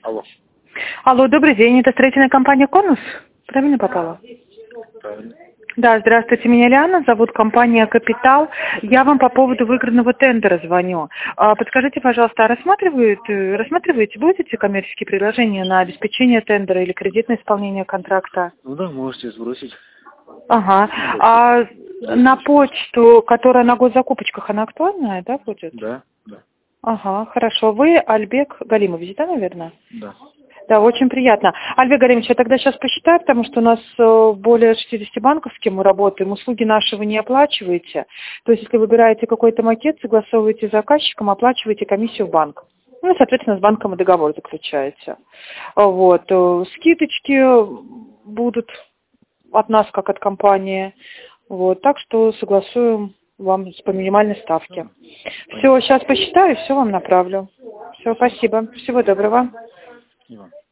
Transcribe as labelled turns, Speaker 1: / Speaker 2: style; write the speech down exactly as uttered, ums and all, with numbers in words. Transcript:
Speaker 1: Алло.
Speaker 2: Алло, добрый день. Это строительная компания «Конус»? Правильно попала?
Speaker 1: Правильно.
Speaker 2: Да, здравствуйте, меня Лиана, зовут компания «Капитал». Я вам по поводу выигранного тендера звоню. А, подскажите, пожалуйста, а рассматривают, рассматриваете, будете коммерческие предложения на обеспечение тендера или кредитное исполнение контракта?
Speaker 1: Ну да, можете сбросить.
Speaker 2: Ага. А на почту, которая на госзакупочках, она актуальная, да, будет?
Speaker 1: Да, да,
Speaker 2: Ага, хорошо. Вы Альбек Галимович, да, наверное?
Speaker 1: да.
Speaker 2: Да, очень приятно. Альбек Галимович, я тогда сейчас посчитаю, потому что у нас э, более шестидесяти банков, с кем мы работаем, услуги наши вы не оплачиваете. То есть, если выбираете какой-то макет, согласовываете с заказчиком, оплачиваете комиссию в банк. Ну, и, соответственно, с банком и договор заключаете. Вот. э, Скидочки будут от нас, как от компании. Вот. Так что согласуем вам по минимальной ставке. Все, сейчас посчитаю, все вам направлю. Все, спасибо. Всего доброго.
Speaker 1: И вам.